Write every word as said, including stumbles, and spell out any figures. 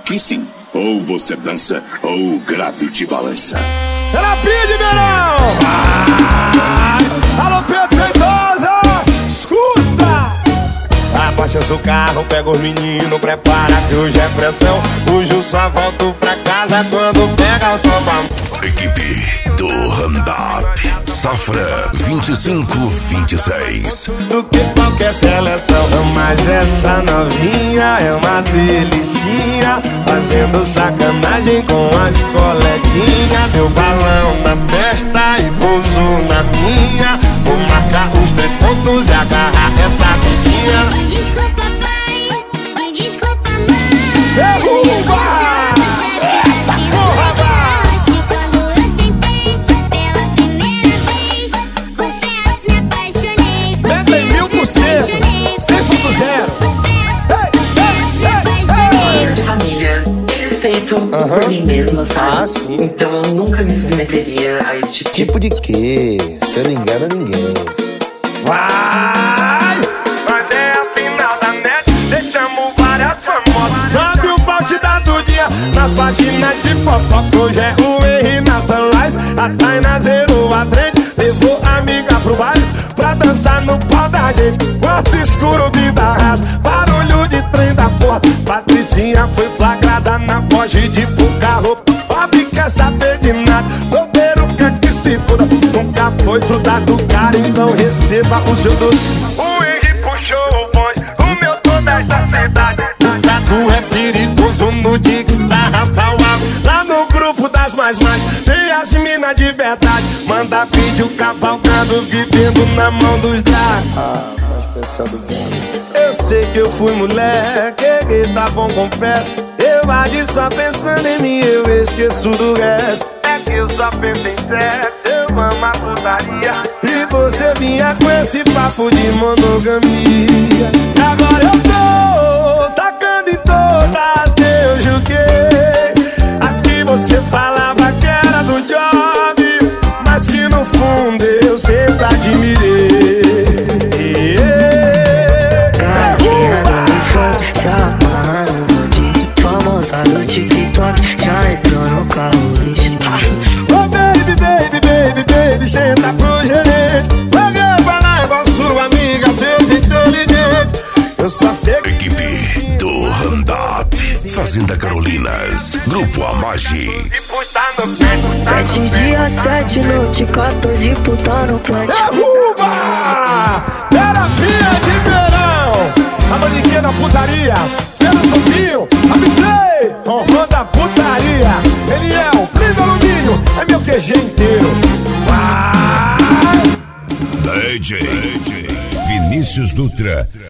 Aqui sim, ou você dança ou o grave te balança. Terapia de verão! Vai! Alô, Pedro Feitosa! Escuta! Abaixa seu carro, pega os meninos, prepara que hoje é pressão. Hoje eu só volto pra casa quando pega o som. Equipe do Hand-Up Safra vinte e cinco vinte e seis. Do que qualquer seleção, mas essa novinha é uma delicinha, fazendo sacanagem com as coleguinhas. Deu balão na festa e pousou na minha. Vou marcar os três pontos e agarrar essa bichinha. Me desculpa, pai, me desculpa, mãe. Derruba! Uhum. Por mim mesma, sabe? Ah, sim. Então eu nunca me submeteria a esse tipo, tipo de quê? Você não engana ninguém. Vai! Mas é a final da net, deixamos várias famosas. Sobe o poste da Dudinha na faxina de fofoca. Hoje é o Henry na Sunrise, a Taina zerou a trend, levou a amiga pro baile pra dançar no pau da gente. Quarto escuro, vida rasa, barulho de trem da porra. Patricinha foi flagrada na Porsche de pouca roupa. Pobre quer saber de nada, solteiro quer que se foda. Nunca foi trudar do cara, então receba o seu doce. O Henry puxou o bonde, o meu toda esta cidade. O tatu é perigoso no Dix da Rafael Alves. Lá no grupo das mais mais tem as minas de verdade. Manda vídeo cavalgando, vivendo na mão dos dragos. Ah, mas pensando bem, eu sei que eu fui moleque, que tá bom, confesso. Eu agi só pensando em mim, eu esqueço do resto. É que eu só penso em sexo, eu amo a putaria. E você vinha com esse papo de monogamia. E agora eu tô tacando em todas que eu julguei. As que você falava que era do job, mas que no fundo eu sempre admirei. Do TikTok, já entrou no carro lixo. Oh baby, baby, baby, baby, senta pro gerente. Paguei pra lá igual sua amiga, seja inteligente. Eu só sei que Equipe do Hand-Up Fazenda Carolinas, Grupo Amagi. Sete dias, sete noites, quatorze puta no plant. Derruba! Terapia de verão. A maniquinha da putaria, pelo sozinho, a Biplay, honrando a putaria. Ele é o Plínio Alumínio, é meu Q G inteiro. Vai! D J Vinícius Dutra.